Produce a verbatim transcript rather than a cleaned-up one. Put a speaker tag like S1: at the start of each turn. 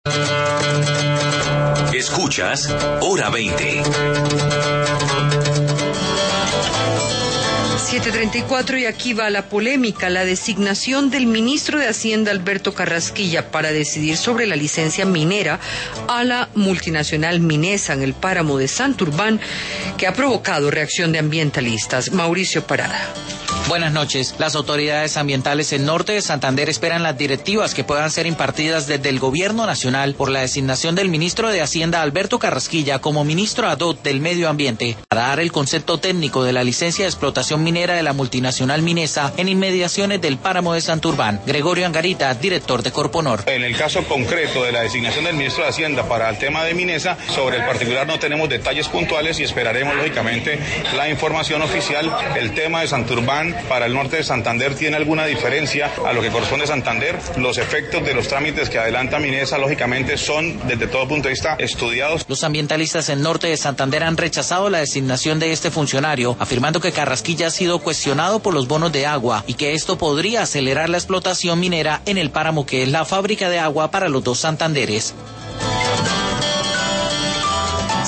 S1: Escuchas Hora veinte.
S2: siete treinta y cuatro y aquí va la polémica, la designación del ministro de Hacienda Alberto Carrasquilla para decidir sobre la licencia minera a la multinacional Minesa en el páramo de Santurbán, que ha provocado reacción de ambientalistas. Mauricio Parada.
S3: Buenas noches. Las autoridades ambientales en norte de Santander esperan las directivas que puedan ser impartidas desde el gobierno nacional por la designación del ministro de Hacienda Alberto Carrasquilla como ministro ad hoc del medio ambiente para dar el concepto técnico de la licencia de explotación minera de la multinacional Minesa en inmediaciones del páramo de Santurbán. Gregorio Angarita, director de Corponor.
S4: En el caso concreto de la designación del ministro de Hacienda para el tema de Minesa, sobre el particular no tenemos detalles puntuales y esperaremos lógicamente la información oficial. El tema de Santurbán para el norte de Santander tiene alguna diferencia a lo que corresponde a Santander. Los efectos de los trámites que adelanta Minesa, lógicamente, son desde todo punto de vista estudiados.
S3: Los ambientalistas en norte de Santander han rechazado la designación de este funcionario, afirmando que Carrasquilla ha sido cuestionado por los bonos de agua y que esto podría acelerar la explotación minera en el páramo, que es la fábrica de agua para los dos Santanderes.